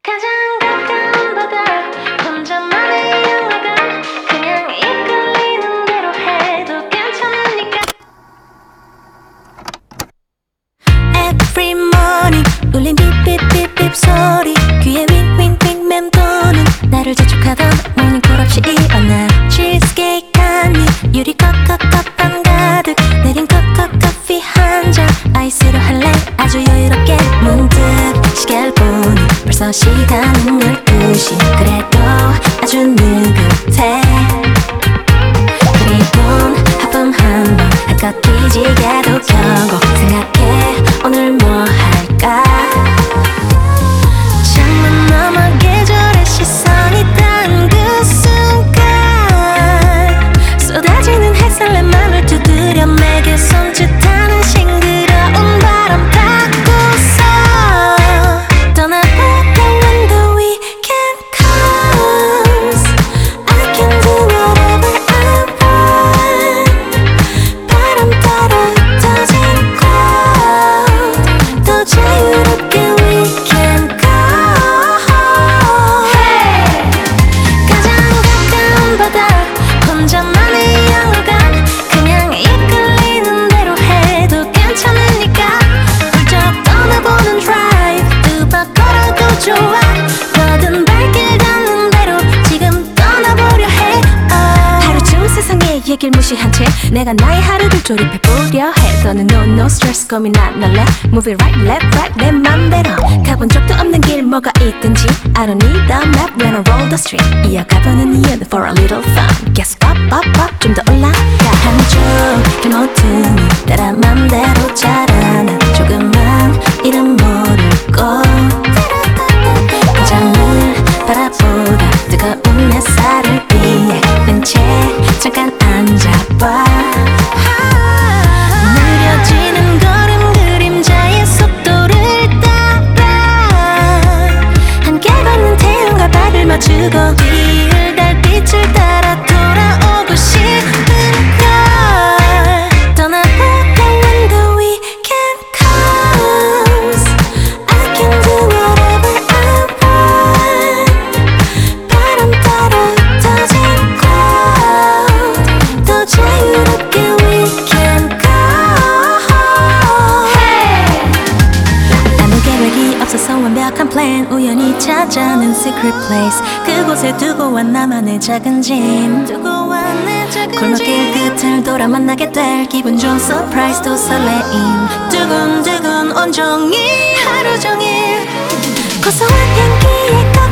가장 가까운 바다 혼자만의 영화관 그냥 이끌리는 대로 해도 괜찮으니까 Every morning 울린 삐삐삐삐 소리 귀에 윙윙윙 맴도는 나를 재촉하던 모닝콜 없이 일어나 치즈케이크 한입 유리컵 컵 가득 내린 컵 커피 한 잔 아이스로 할래 아주 여유롭게 문득 시계를 보니 벌써 시간은 12시 그래도 아주 느긋해 그리곤 하품 한번 한껏 뒤지게도 켜고 생각해 오늘 뭐 할까 창문 너머 계절의 시선이 닿은 그 순간 쏟아지는 햇살 내 맘을 두드려 내게 손짓하는 싱그러운 바람 타고서 떠나볼까 when the weekend comes I can do whatever I want 바람 따라 흩어진 cloud 더 자유롭게 we can go 가장 가까운 바다 혼자만의 영화관 그냥 이끌리는 대로 해도 괜찮으니까 훌쩍 떠나보는 drive 두 번 걸어도 좋아 뭐든 발길 닿는 대로 지금 떠나보려 해 하루 중 세상의 얘길 무시한 채 내가 나의 하루를 조립해보려 해 너는 no stress 고민 안 할래 Move it right left right 내 맘대로 가본 적도 없는 길 뭐가 있든지 I don't need a map when I roll the street 이어가보는 이유는 for a little fun Guess up 좀 더 올라가 한쪽 길 모퉁이 따라 맘대로 자라나 조금만 이름 모르고 한장을 바라보다 뜨거운 햇살을 피해 렌채 잠깐 앉아봐 느려지는 걸음 그림자의 속도를 따라 함께 걷는 태양과 발을 맞추고 뒤을 달빛을 따라 돌아오고 싶은 걸 떠나볼까 when the weekend comes I can do whatever I want 바람 따라 흩어진 cloud 더 자유롭게 we can go 아무 계획이 없어서 완벽한 plan 우연히 찾아낸 secret place 그곳에 두고 와 나만의 작은 짐 골목길 끝을 돌아 만나게 될 기분 좋은 surprise 또 설레임 두근두근 온종일 하루 종일 고소한 향기에